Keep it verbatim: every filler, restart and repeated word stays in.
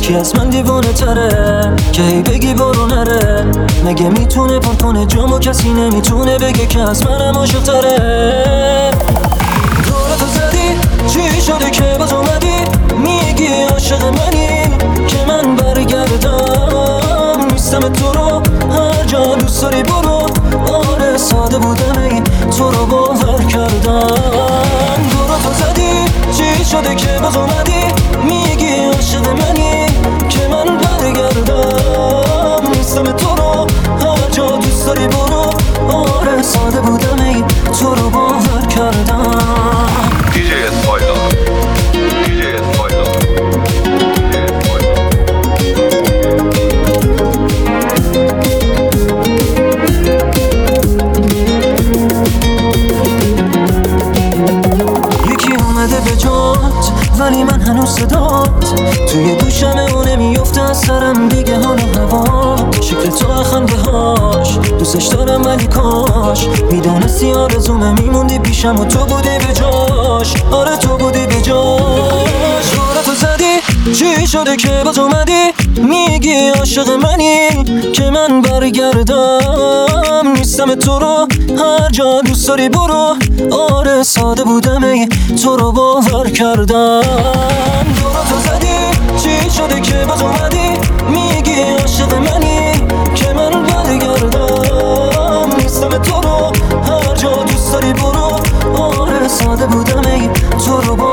کی از من دیوانه تره که هی بگی برو نره؟ مگه میتونه پر کنه جامو کسی نمیتونه بگه که از منم عاشق تره؟ دورتو زدی چی شده که باز اومدی میگی عاشق منی که من برگردم نیستم تو رو هر جا دوست داری برو. آره ساده بودم ای تو رو باور کردم. دورتو زدی چی شده که باز اومدی میگی عاشق منی که من برگردم نیستم تو رو هر جا دوست داری برو. آره ساده بودم ای تو رو باور کردم. دیجی اسمایلا دیجی اسمایلا یکی اومده به جات ولی من هنوز صدات توی گوشمه و نمیفته از سرم دیگه حال و هوا. شکل تو خنده هاش دوستش دارم ولی کاش میدونستی آرزومه میموندی پیشم و تو بودی به جاش. آره تو بودی به جاش. آره تو زدی چی شده که باز اومدی میگی عاشق منی که من برگردم نیستم تو رو هر جا دوست داری برو. آره ساده بودم ای تو رو باور کردم. دورتو زدی چی شده که باز اومدی میگی عاشق منی که من برگردم نیستم تو رو هر جا دوست داری برو. آره ساده بودم ای تو رو باور